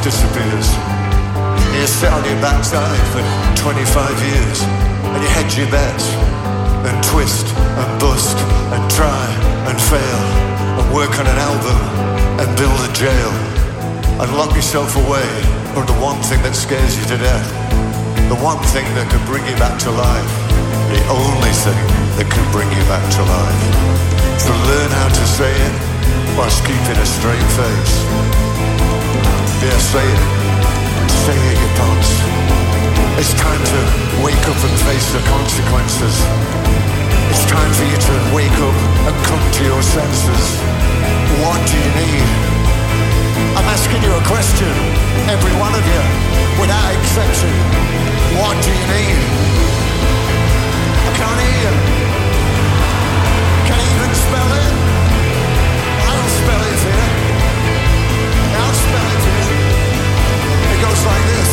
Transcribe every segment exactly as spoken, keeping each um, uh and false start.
disappears. You sit on your backside for twenty-five years, and you hedge your bets, and twist, and bust, and try, and fail, and work on an album, and build a jail, and lock yourself away from the one thing that scares you to death, the one thing that can bring you back to life, the only thing that can bring you back to life. So learn how to say it whilst keeping a straight face. Yeah, say it. Say it, you pants. It's time to wake up and face the consequences. It's time for you to wake up and come to your senses. What do you need? I'm asking you a question, every one of you, without exception. What do you need? I can't hear you. Can you even spell it? I'll spell it for you. I'll spell it for you. It goes like this.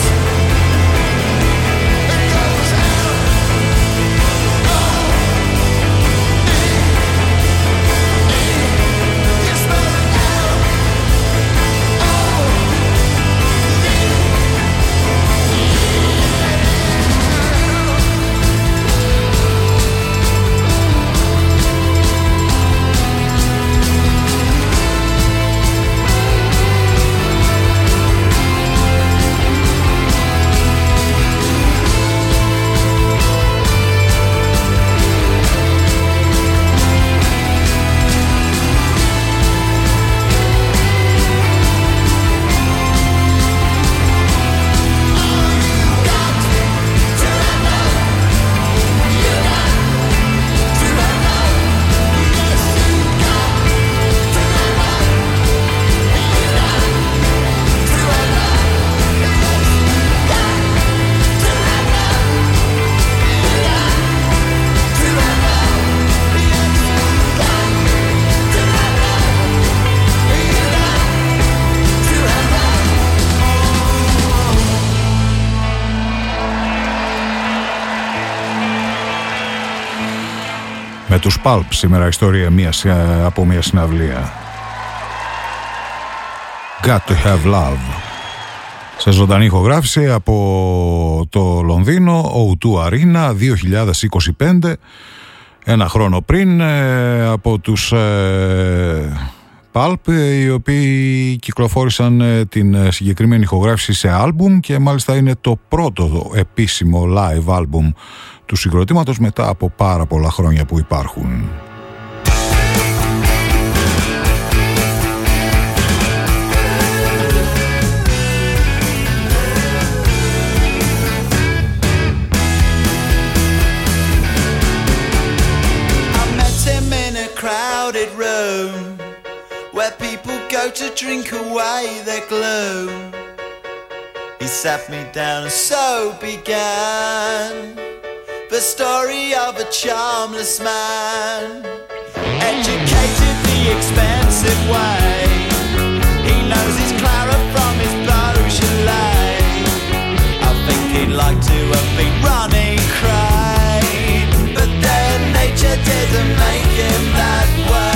It goes out. Oh. E. E. You spell it out. Oh. E. Με τους Pulp σήμερα ιστορία μιας, από μια συναυλία. Got to have love. Σε ζωντανή ηχογράφηση από το Λονδίνο, ο του Arena δύο χιλιάδες είκοσι πέντε, ένα χρόνο πριν, από τους Pulp, οι οποίοι κυκλοφόρησαν την συγκεκριμένη ηχογράφηση σε άλμπουμ και μάλιστα είναι το πρώτο επίσημο live άλμπουμ του συγκροτήματος μετά από πάρα πολλά χρόνια που υπάρχουν. To drink away their gloom, he sat me down and so began the story of a charmless man, educated the expensive way. He knows his Clara from his Beaujolais. I think he'd like to have been running cray, but then nature didn't make him that way.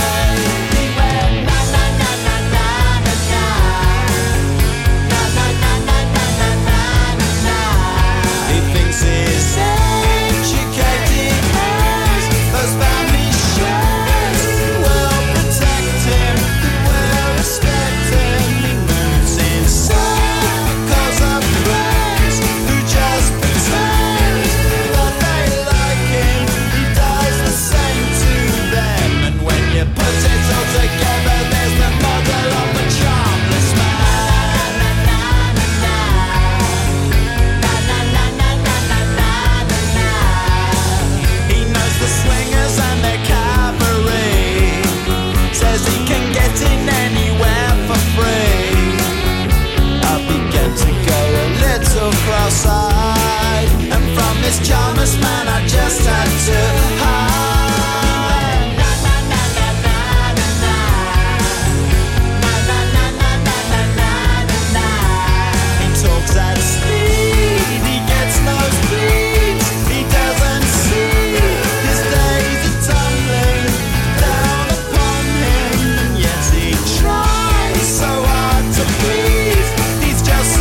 Cross-eyed, and from this charmless man I just had to hide. Na na na na na na na na na na na na na na na. He talks at speed, he gets no speeds, he doesn't see his days are tumbling down upon him, and yet he tries so hard to please. He's just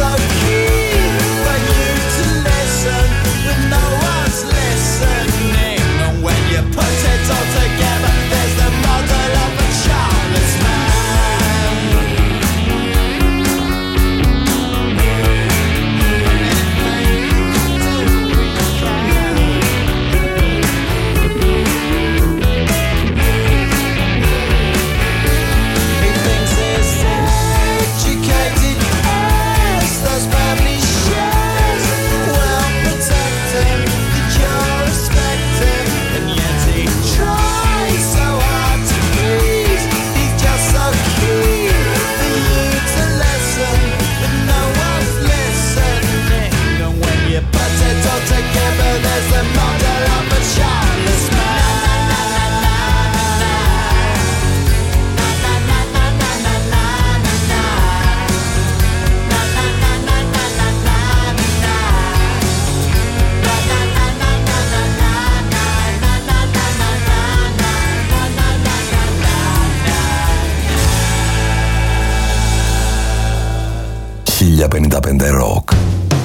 πενήντα πέντε Rock.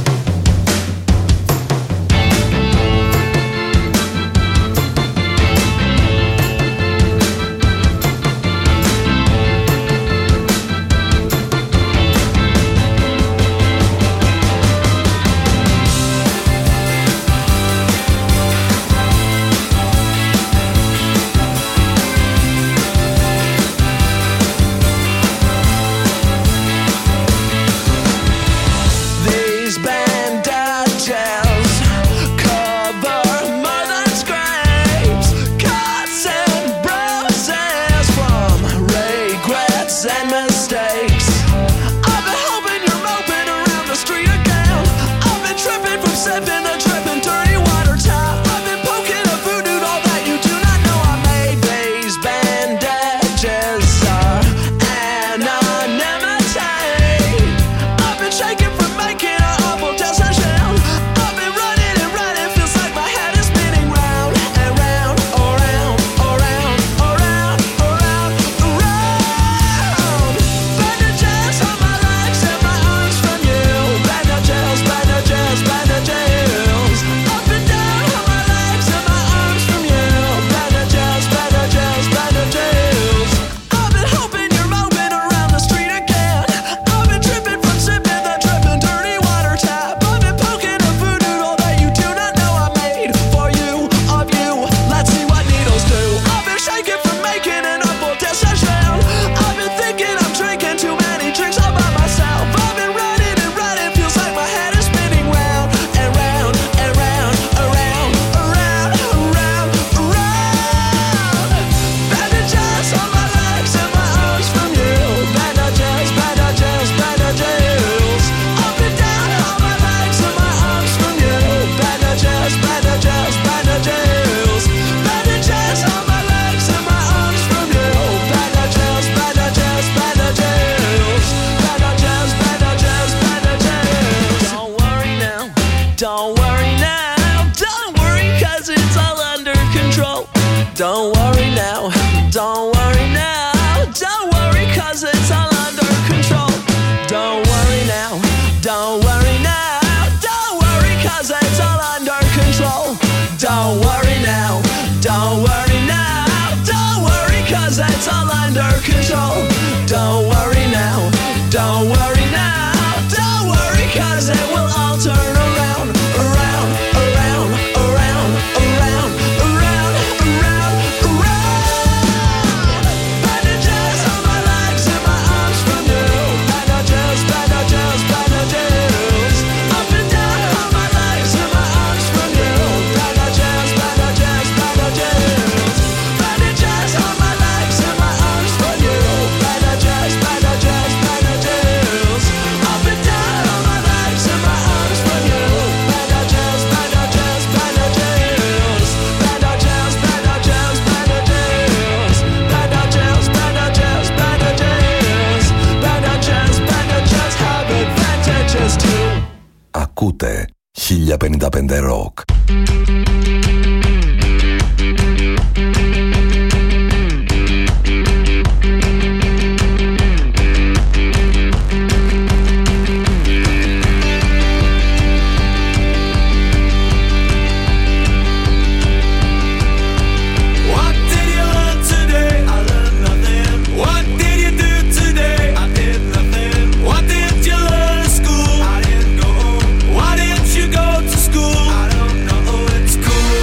Ακούτε χίλια πενήντα πέντε Rock. School. I don't know, it's cool.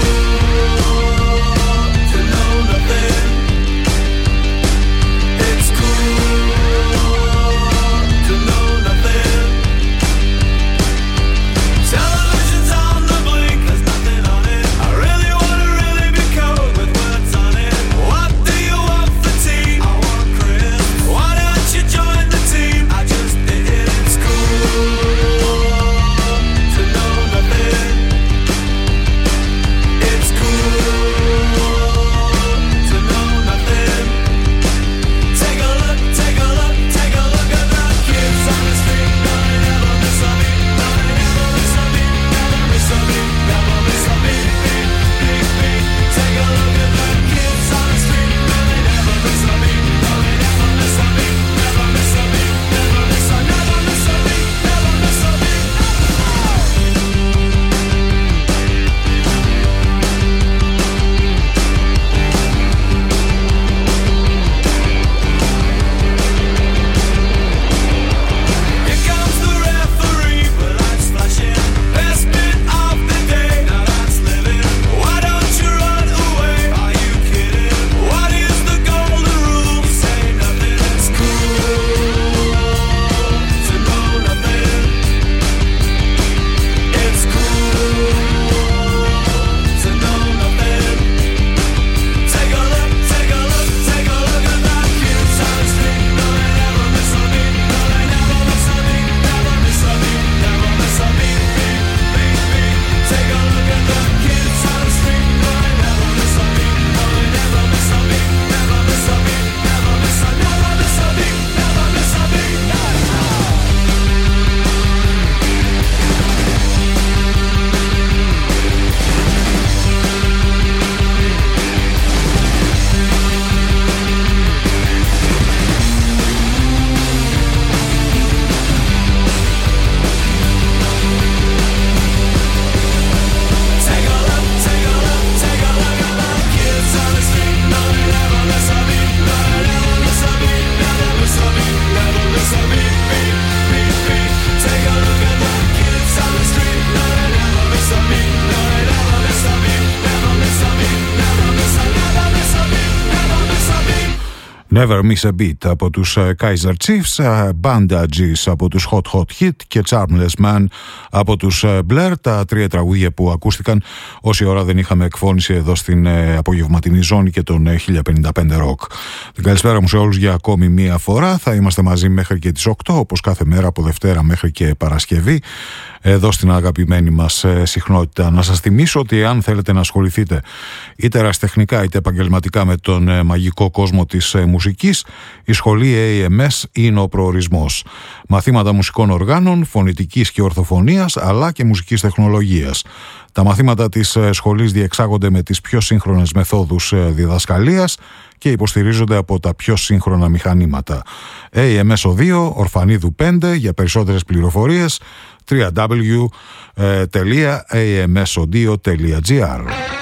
Never Miss a Beat από τους Kaiser Chiefs, Bandages από τους Hot Hot Hit και Charmless Man από τους Blair, τα τρία τραγούδια που ακούστηκαν όση ώρα δεν είχαμε εκφώνηση εδώ στην απογευματινή ζώνη και τον χίλια πενήντα πέντε Rock. Την καλησπέρα μου σε όλους για ακόμη μία φορά. Θα είμαστε μαζί μέχρι και τις οκτώ, όπως κάθε μέρα από Δευτέρα μέχρι και Παρασκευή, εδώ στην αγαπημένη μας συχνότητα. Να σας θυμίσω ότι αν θέλετε να ασχοληθείτε είτε ερασιτεχνικά είτε επαγγελματικά με τον μαγικό κόσμο της μουσικής, η σχολή έι εμ ες είναι ο προορισμός. Μαθήματα μουσικών οργάνων, φωνητικής και ορθοφωνίας, αλλά και μουσικής τεχνολογίας. Τα μαθήματα της σχολής διεξάγονται με τις πιο σύγχρονες μεθόδους διδασκαλίας και υποστηρίζονται από τα πιο σύγχρονα μηχανήματα. έι εμ ες δύο, Ορφανίδου πέντε, για περισσότερες πληροφορίες double-u double-u double-u τελεία έι εμ ες δύο τελεία τζι άρ.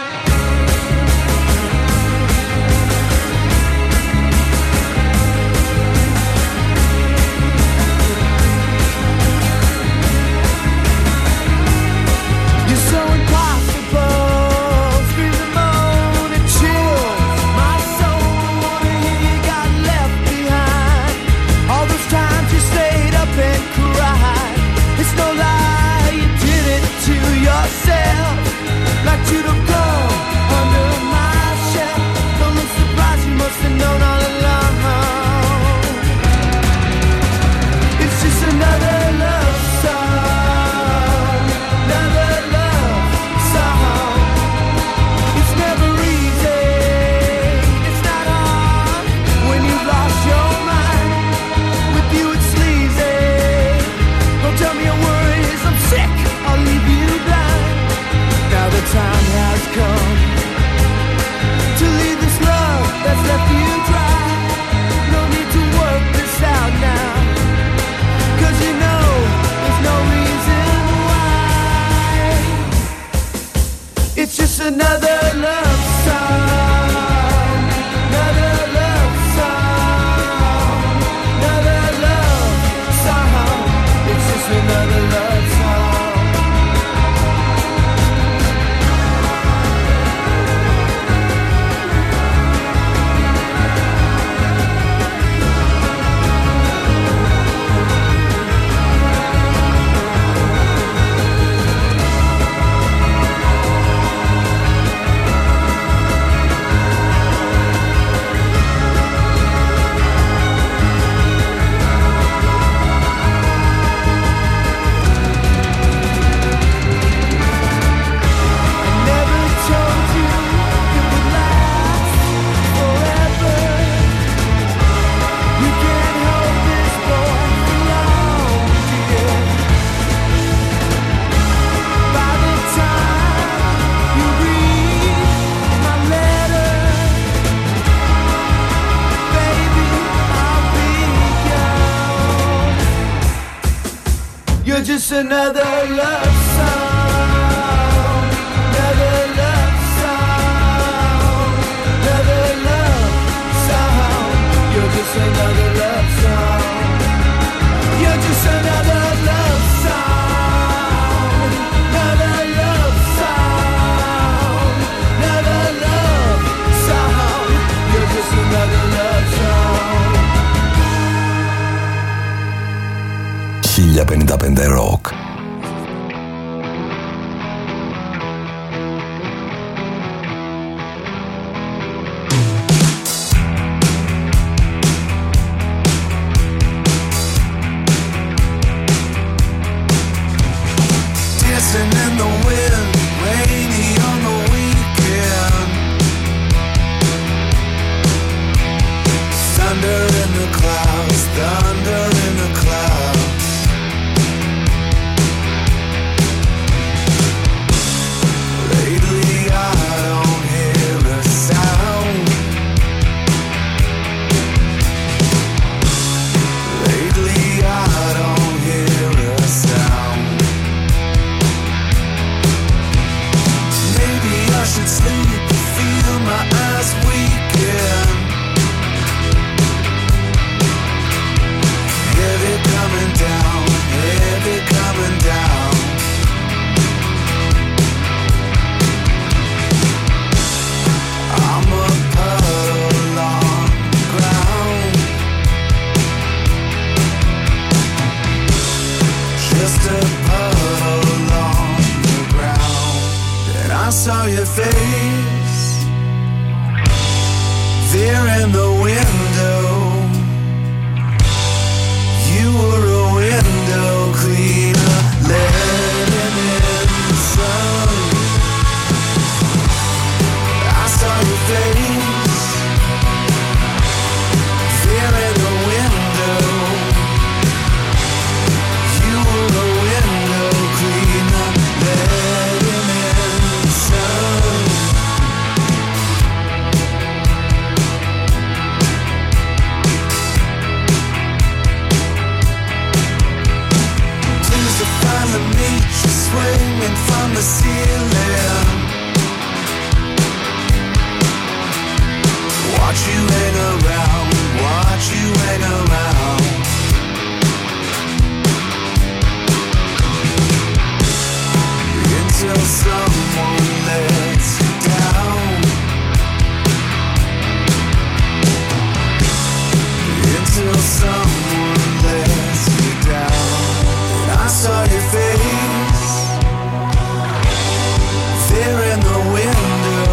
Another love song, another love song, another love song. You're just another love song. You're just another love song, another love song, another love song. You're just another love song. χίλια πενήντα πέντε Rock. Thunder in the clouds, thunder in the clouds. saw your face there in the window. You were a window cleaner, letting in the sun. I saw your face there in the window. You were a window cleaner, letting in the sun. Pleased to finally meet you, swinging from the ceiling. Watch you hang around, watch you hang around. Until someone lets you down. Until someone lets you down. And I saw your face there in the window.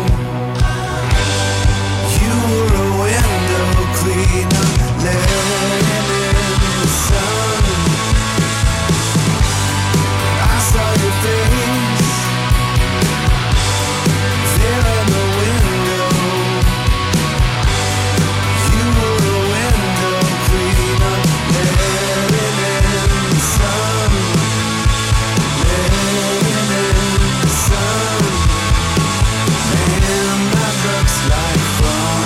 You were a window cleaner, letting in the sun. I saw your face there in the window. You were a window cleaner, letting in the sun. Letting in the sun. Man, that looks like fun.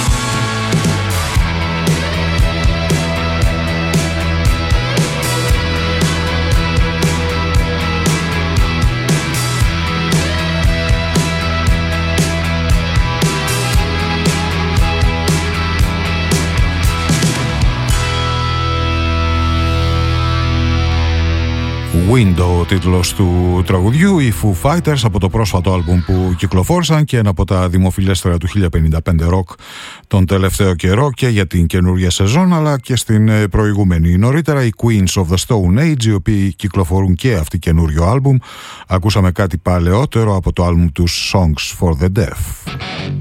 Window, ο τίτλος του τραγουδιού, οι Foo Fighters από το πρόσφατο άλμπουμ που κυκλοφόρησαν και ένα από τα δημοφιλέστερα του χίλια πενήντα πέντε rock τον τελευταίο καιρό και για την καινούργια σεζόν αλλά και στην προηγούμενη. Νωρίτερα οι Queens of the Stone Age, οι οποίοι κυκλοφορούν και αυτοί καινούριο άλμπουμ. Ακούσαμε κάτι παλαιότερο από το άλμπουμ τους Songs for the Deaf.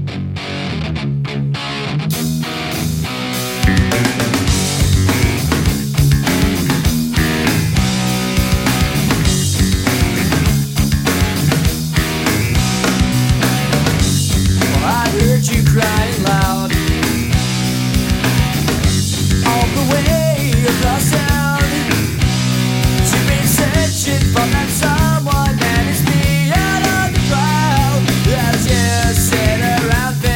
You crying loud all the way across town. You've been searching for that someone, and it's me out of the crowd as you sit around.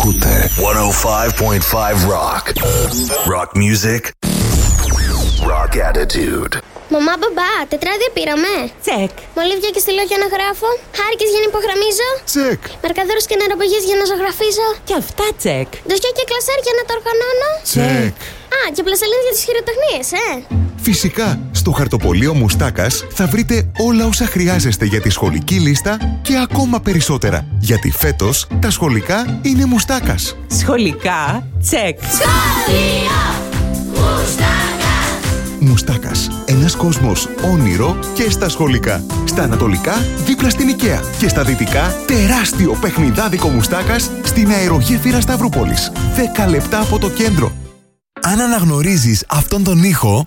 Ακούτε εκατό πέντε κόμμα πέντε Rock. Rock music. Rock attitude. Μαμά, μπαμπά, τετράδια πήραμε. Τσεκ. Μολύβια και στυλό για να γράφω. Χάρηκες για να υπογραμμίζω. Τσεκ. Μαρκαδόρους και νεροπαγές για να ζωγραφίζω. Και αυτά τσεκ. Ντοσιά και κλασάρ για να τα οργανώνω. Τσεκ. Α, και πλασελίνες για τις χειροτεχνίες, ε. Φυσικά, στο χαρτοπολείο Μουστάκας θα βρείτε όλα όσα χρειάζεστε για τη σχολική λίστα και ακόμα περισσότερα. Γιατί φέτος τα σχολικά είναι Μουστάκας. Σχολικά τσεκ. Σχολείο Μουστάκα. Μουστάκας. Ένας κόσμος όνειρο και στα σχολικά. Στα ανατολικά, δίπλα στην Οικαία. Και στα δυτικά, τεράστιο παιχνιδάδικο Μουστάκας στην αερογέφυρα Σταυρούπολης. δέκα λεπτά από το κέντρο. Αν αναγνωρίζεις αυτόν τον ήχο,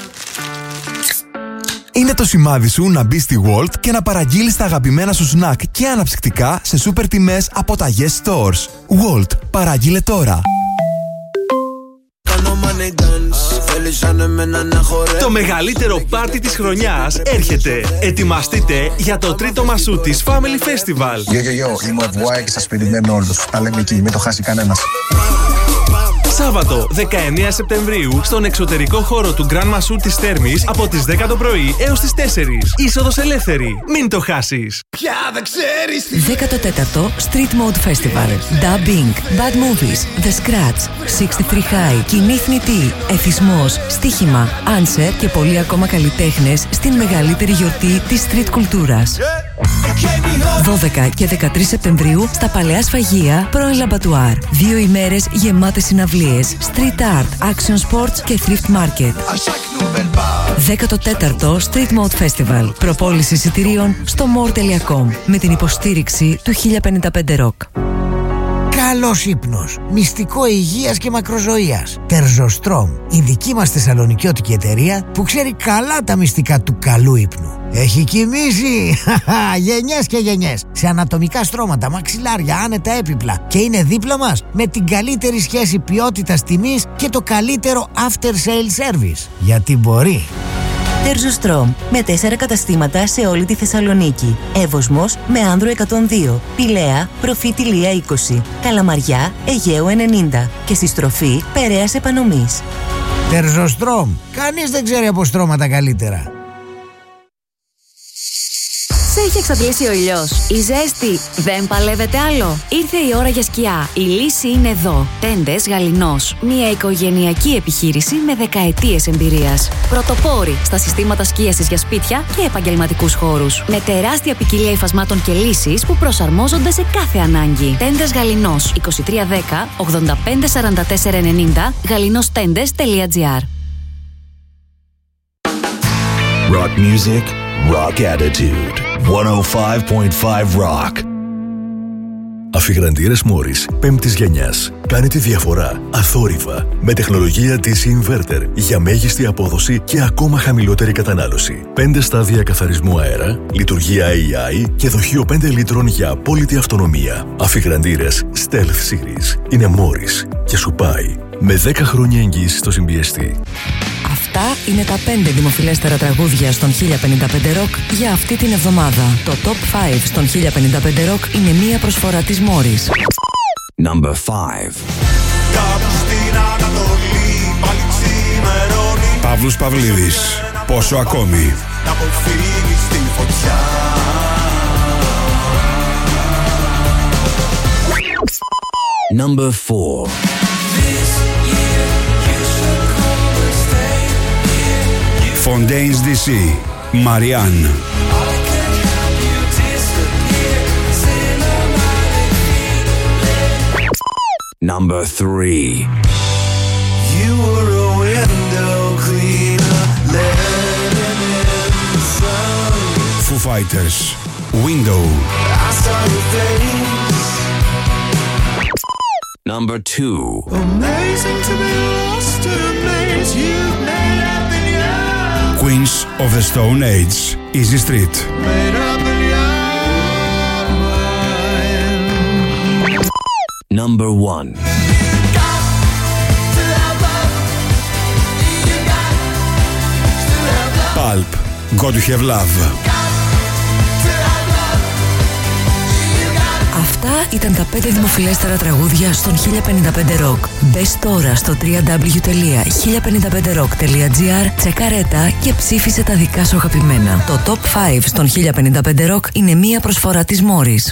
είναι το σημάδι σου να μπεις στη Walt και να παραγγείλεις τα αγαπημένα σου σνακ και αναψυκτικά σε σούπερ τιμές από τα Yes Stores. Walt, παραγγείλε τώρα. Το μεγαλύτερο πάρτι της χρονιάς έρχεται. Ετοιμαστείτε για το τρίτο Μασούτης Family Festival. Γεια, γεια, γεια, είμαι ο Βουάη και σας περιμένω όλους. Τα λέμε εκεί, μην το χάσει κανένας. Σάββατο δεκαεννέα Σεπτεμβρίου στον εξωτερικό χώρο του Grand Masoud της Θέρμης από τις δέκα το πρωί έως τις τέσσερις. Είσοδος ελεύθερη. Μην το χάσεις. Πια δεν ξέρεις. δέκατο τέταρτο Street Mode Festival. Dubbing, Bad Movies, The Scratch, εξήντα τρία High, Κοινή θνητή, Εθισμός, Στοίχημα, Answer και πολλοί ακόμα καλλιτέχνες στην μεγαλύτερη γιορτή της street κουλτούρας. δώδεκα και δεκατρείς Σεπτεμβρίου στα Παλαιά Σφαγεία, πρώην Λαμπατουάρ. Δύο ημέρες γεμάτες συναυλίες, street art, action sports και thrift market. δέκατο τέταρτο Street Mode Festival. Προπόληση εισιτηρίων στο more τελεία com με την υποστήριξη του χίλια πενήντα πέντε Rock. Καλός ύπνος, μυστικό υγείας και μακροζωίας. Τερζοστρόμ, η δική μας θεσσαλονικιώτικη εταιρεία που ξέρει καλά τα μυστικά του καλού ύπνου. Έχει κοιμήσει γενιές και γενιές σε ανατομικά στρώματα, μαξιλάρια, άνετα έπιπλα και είναι δίπλα μας με την καλύτερη σχέση ποιότητας τιμής και το καλύτερο after sale service. Γιατί μπορεί. Τερζοστρόμ, με τέσσερα καταστήματα σε όλη τη Θεσσαλονίκη. Εύωσμος με Άνδρο εκατόν δύο, Πηλαία, Προφήτη Λία είκοσι, Καλαμαριά, Αιγαίου ενενήντα και στη στροφή Περαίας Επανομής. Τερζοστρόμ, κανείς δεν ξέρει από στρώματα καλύτερα. Σε έχει εξαντλήσει ο ήλιος. Η ζέστη δεν παλεύεται άλλο. Ήρθε η ώρα για σκιά. Η λύση είναι εδώ. Τέντες Γαληνός. Μια οικογενειακή επιχείρηση με δεκαετίες εμπειρίας. Πρωτοπόροι στα συστήματα σκίασης για σπίτια και επαγγελματικούς χώρους. Με τεράστια ποικιλία υφασμάτων και λύσεις που προσαρμόζονται σε κάθε ανάγκη. Τέντες Γαληνός. είκοσι τρία δέκα ογδόντα πέντε σαράντα τέσσερα ενενήντα γαληνόστέντες τελεία τζι άρ. Rock music, rock attitude. εκατό πέντε κόμμα πέντε Rock. Αφιγραντήρες Morris πέμπτης γενιάς. Κάνει τη διαφορά αθόρυβα με τεχνολογία ντι σι Inverter για μέγιστη απόδοση και ακόμα χαμηλότερη κατανάλωση. πέντε στάδια καθαρισμού αέρα, λειτουργία έι άι και δοχείο πέντε λίτρων για απόλυτη αυτονομία. Αφιγραντήρες Stealth Series είναι Morris και σου πάει με δέκα χρόνια εγγύηση στο συμπιεστή. Αυτά είναι τα πέντε δημοφιλέστερα τραγούδια στον χίλια πενήντα πέντε Rock για αυτή την εβδομάδα. Το Top πέντε στον χίλια πενήντα πέντε Rock είναι μία προσφορά της Morris. Number five. Παύλος Παυλίδης. Πόσο ακόμη. Number four. Fontaines ντι σι. Marianne. Number three. You were a window cleaner, letting in the sun. Foo Fighters. Window. I saw your face. Number two. Amazing to be lost in a maze you've made up in your Queens of the Stone Age. Easy Street. made up in your mind. Number one. Pulp. Got to Have Love. Αυτά ήταν τα πέντε δημοφιλέστερα τραγούδια στον χίλια πενήντα πέντε Rock. Μπες τώρα στο double-u double-u double-u τελεία χίλια πενήντα πέντε rock τελεία gr, τσεκαρέτα και ψήφισε τα δικά σου αγαπημένα. Το Top πέντε στον χίλια πενήντα πέντε Rock είναι μία προσφορά της Morris.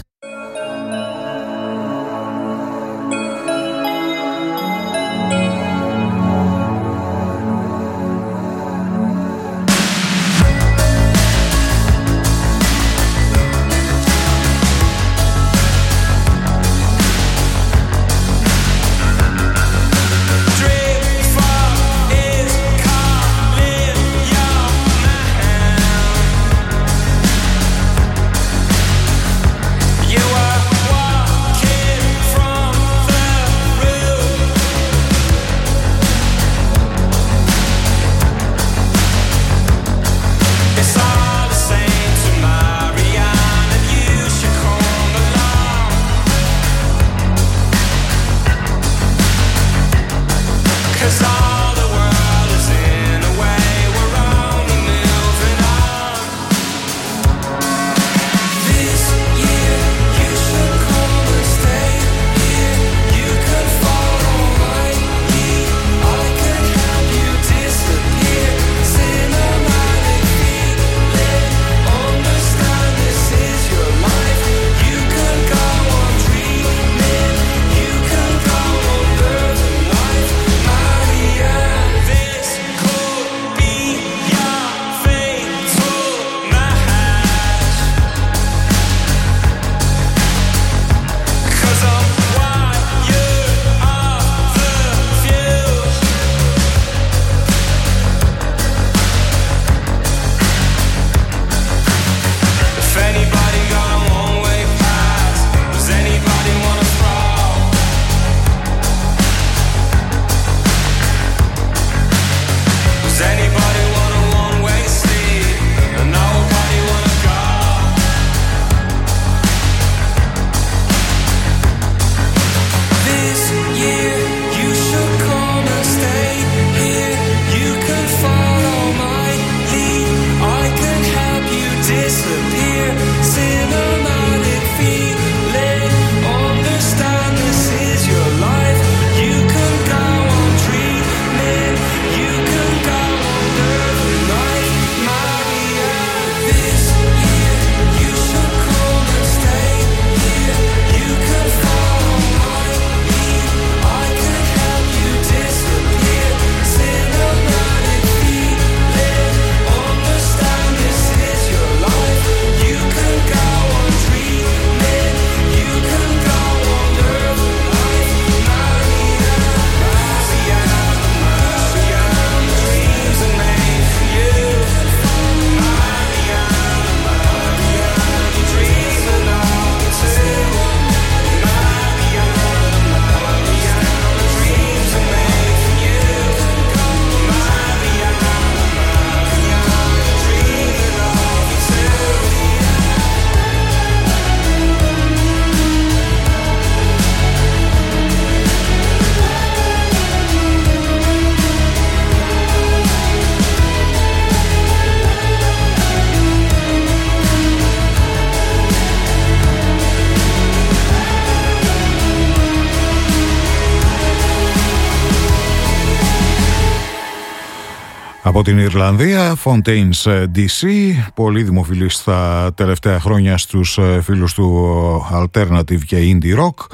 Από την Ιρλανδία, Fontaines ντι σι, πολύ δημοφιλή στα τελευταία χρόνια στους φίλους του Alternative και Indie Rock.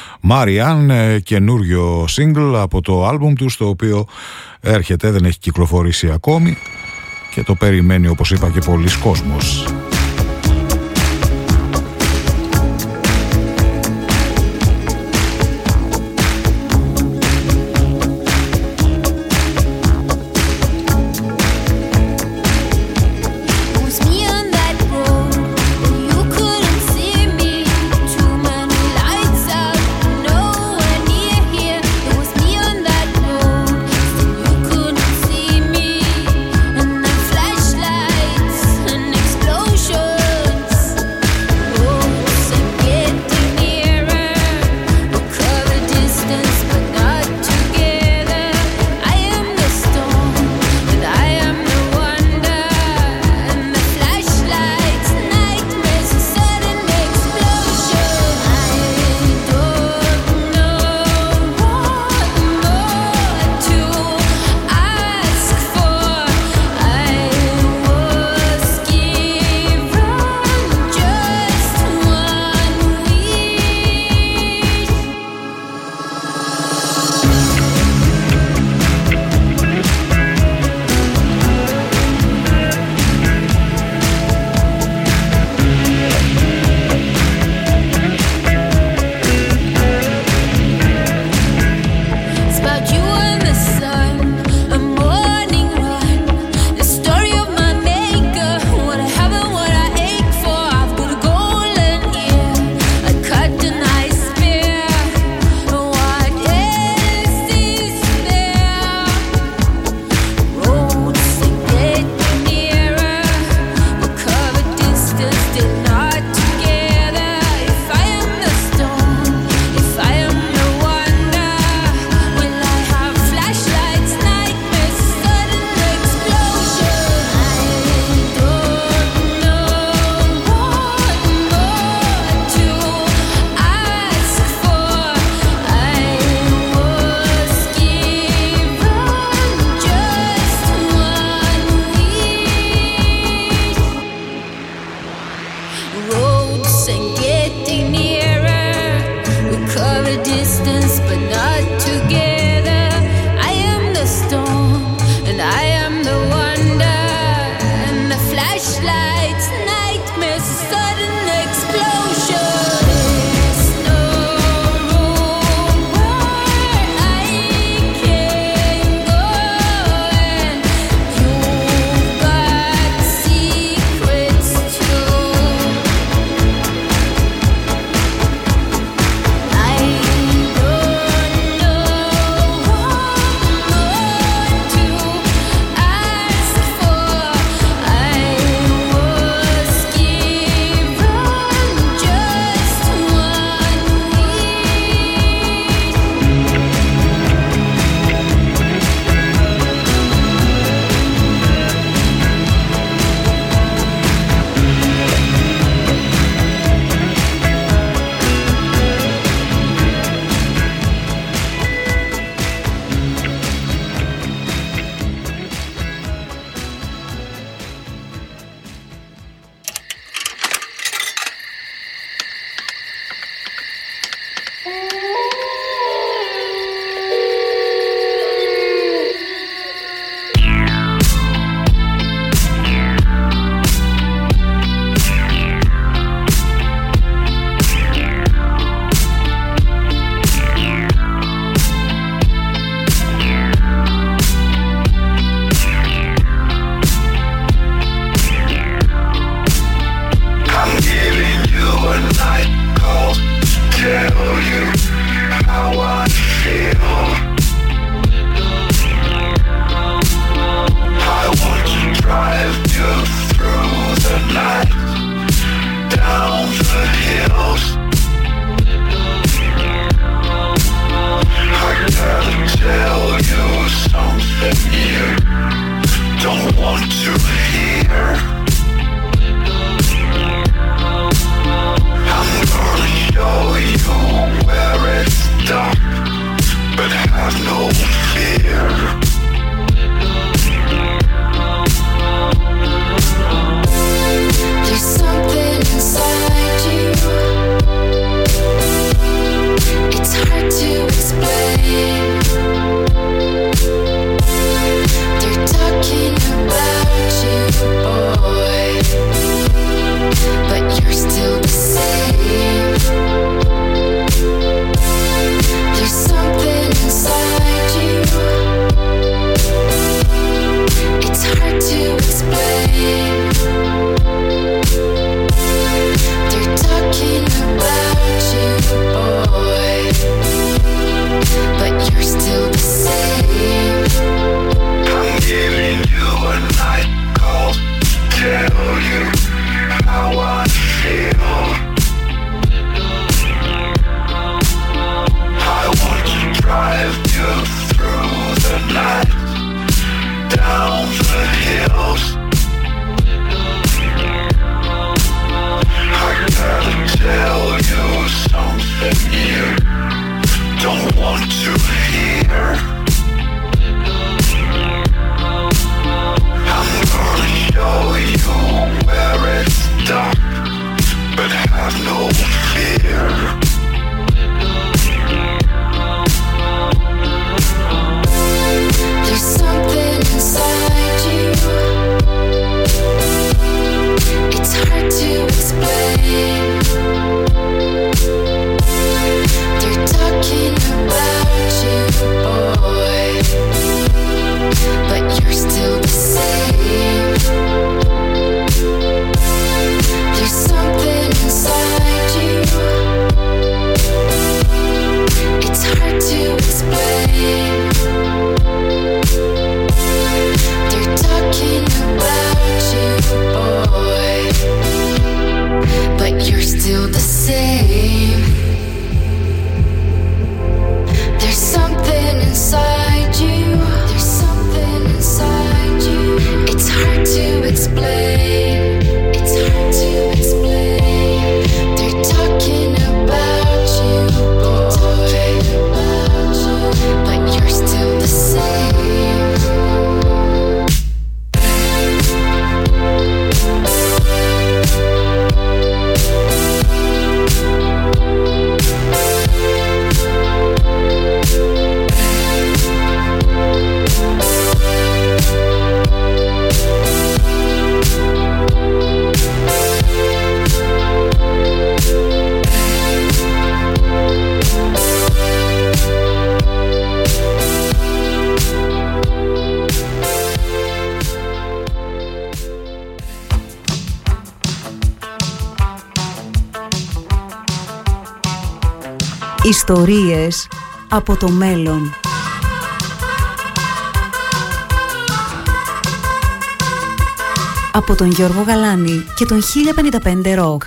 Marianne, καινούριο single από το άλμπουμ τους, το οποίο έρχεται, δεν έχει κυκλοφορήσει ακόμη και το περιμένει, όπως είπα, και πολλοί κόσμος. Explosion. have no fear. There's something inside you. It's hard to explain. They're talking about you, boy, but you're still the same. There's something inside you. It's hard to explain. They're talking about you, boy, but you're still the same. I'm giving you a night call to tell you how I feel. I want to drive you through the night, down the hills. I gotta tell you something you don't want to hear. I'm gonna show you where it's dark, but have no fear. There's something inside you. It's hard to explain. They're talking about you, boy, but you're still the same. There's something inside you. It's hard to explain. They're talking about you, boy, but you're still the same. There's something inside you. There's something inside you. It's hard to explain. It's hard to explain. They're talking about you, boy, but you're still the same. Ιστορίες από το μέλλον. Από τον Γιώργο Γαλάνη και τον χίλια πενήντα πέντε Rock.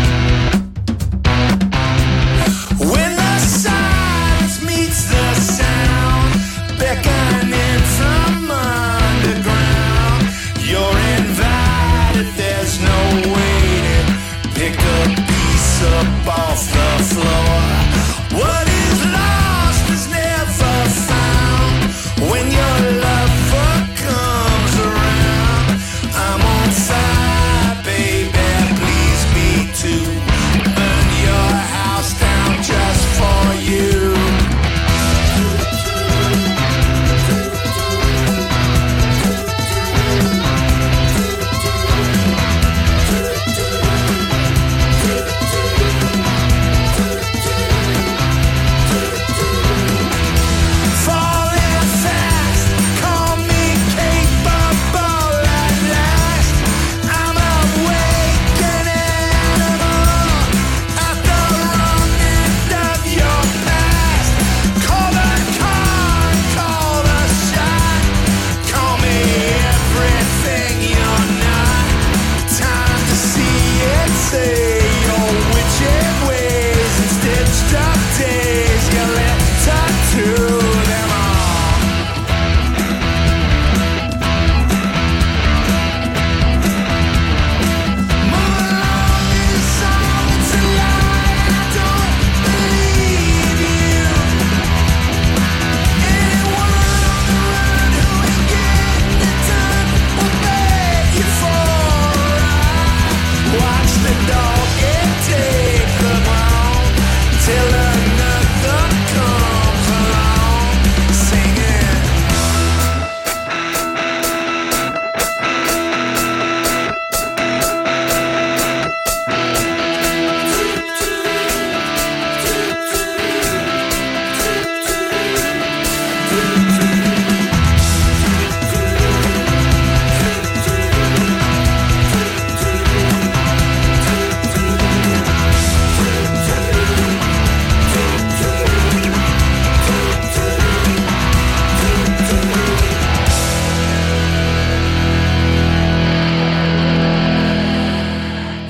When the silence meets the sound.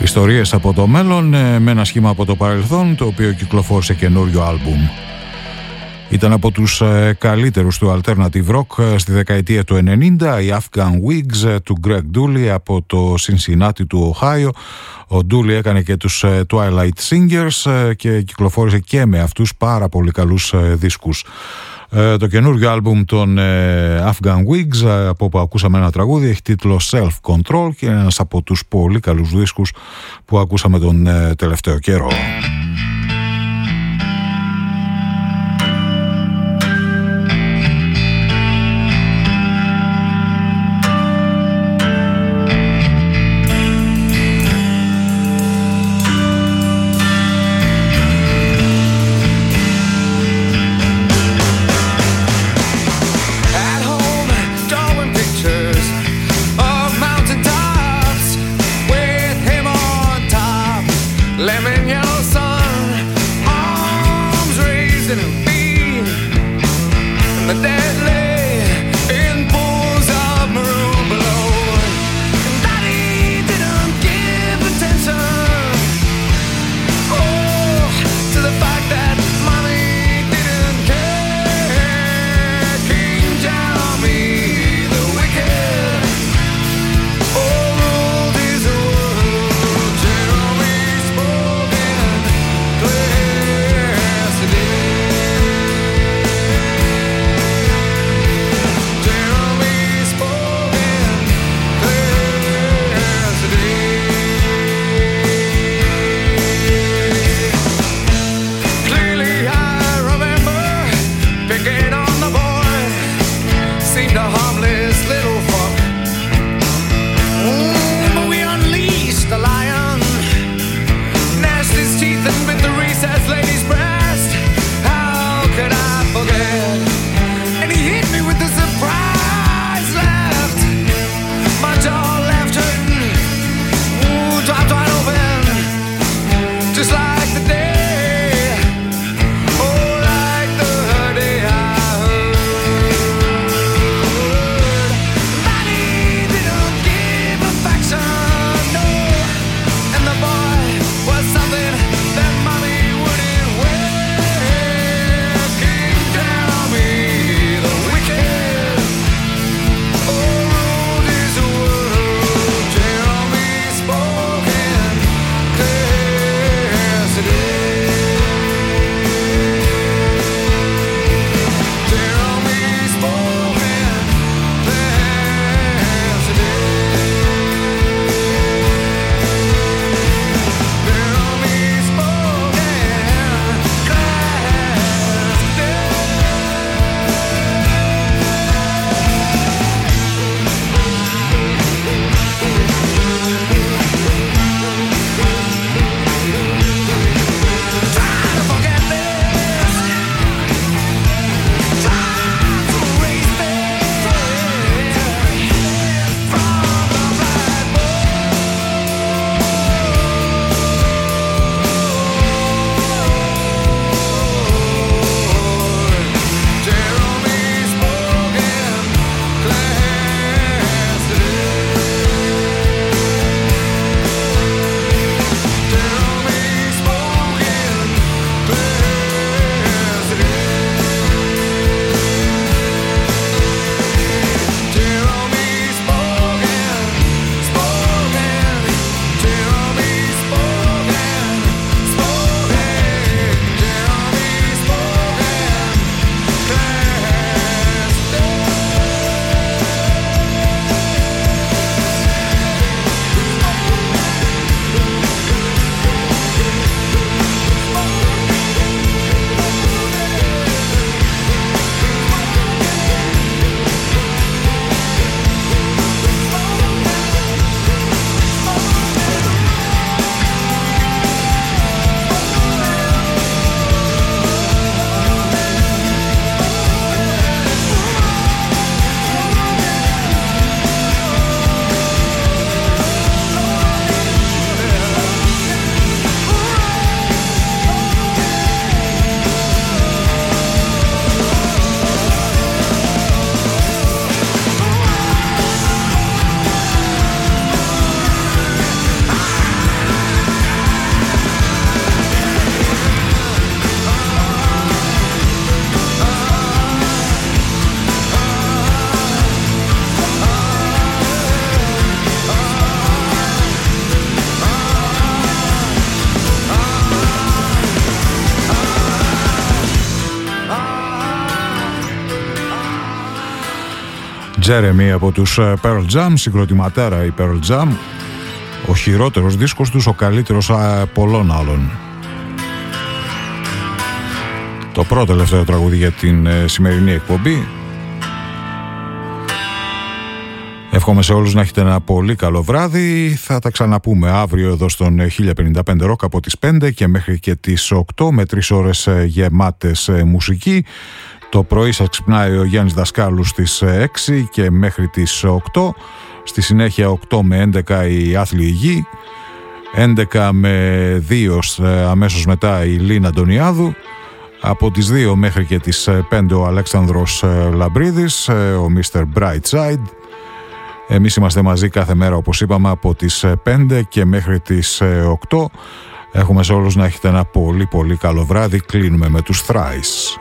Ιστορίες από το μέλλον με ένα σχήμα από το παρελθόν, το οποίο κυκλοφόρησε καινούριο άλμπουμ. Ήταν από τους καλύτερους του alternative rock στη δεκαετία του ενενήντα, οι Afghan Wigs του Greg Dulli από το Cincinnati του Ohio. Ο Dulli έκανε και τους Twilight Singers και κυκλοφόρησε και με αυτούς πάρα πολύ καλούς δίσκους. Το καινούργιο άλμπουμ των Afghan Wigs, από όπου ακούσαμε ένα τραγούδι, έχει τίτλο Self Control και είναι ένας από τους πολύ καλούς δίσκους που ακούσαμε τον τελευταίο καιρό. Jeremy από τους Pearl Jam, συγκροτηματέρα η Pearl Jam. Ο χειρότερος δίσκος τους, ο καλύτερος πολλών άλλων. Το πρώτο τελευταίο τραγούδι για την σημερινή εκπομπή. Εύχομαι σε όλους να έχετε ένα πολύ καλό βράδυ. Θα τα ξαναπούμε αύριο εδώ στον χίλια πενήντα πέντε Rock από τις πέντε και μέχρι και τις οκτώ με τρεις ώρες γεμάτες μουσική. Το πρωί σας ξυπνάει ο Γιάννης Δασκάλου στις έξι και μέχρι τις οκτώ. Στη συνέχεια οκτώ με έντεκα η Άθλη Γη, έντεκα με δύο αμέσως μετά η Λίνα Αντωνιάδου, από τις δύο μέχρι και τις πέντε ο Αλέξανδρος Λαμπρίδης, ο μίστερ Brightside. Εμείς είμαστε μαζί κάθε μέρα όπως είπαμε από τις πέντε και μέχρι τις οκτώ. Έχουμε σε όλους να έχετε ένα πολύ πολύ καλό βράδυ. Κλείνουμε με τους Thrice.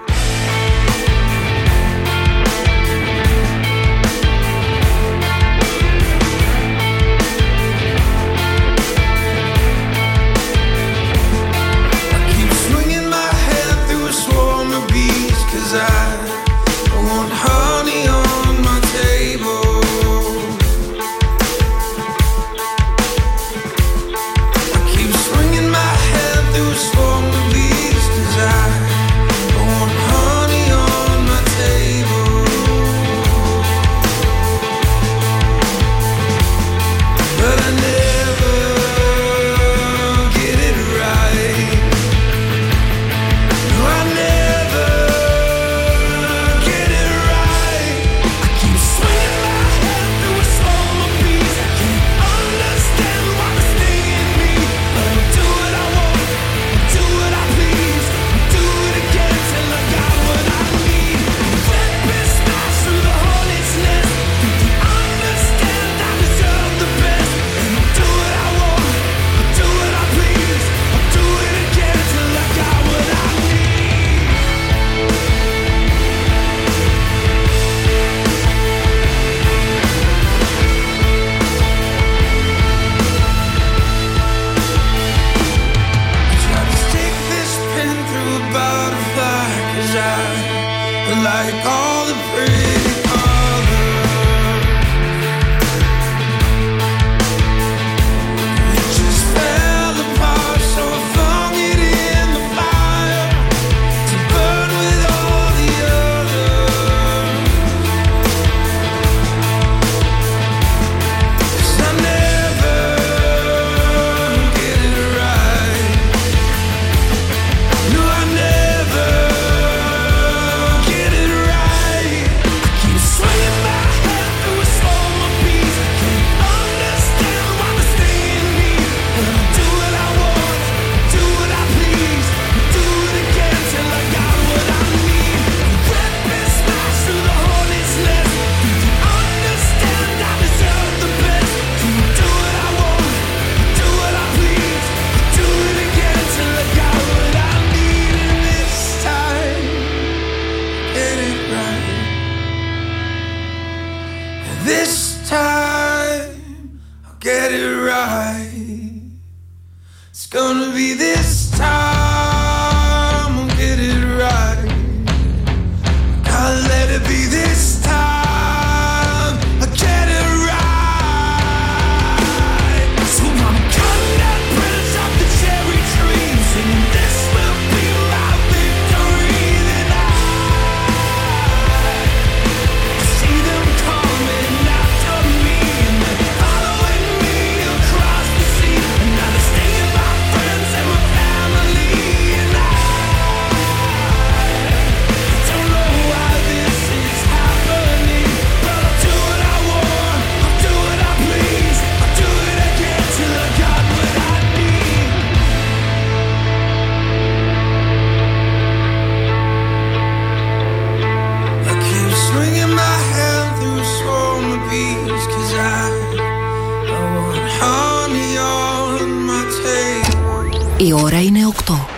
Η ώρα είναι οκτώ.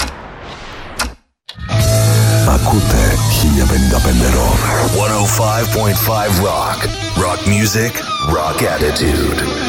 Ακούτε χίλια πενήντα πέντε Rock. εκατόν πέντε κόμμα πέντε Rock. Rock music, rock attitude.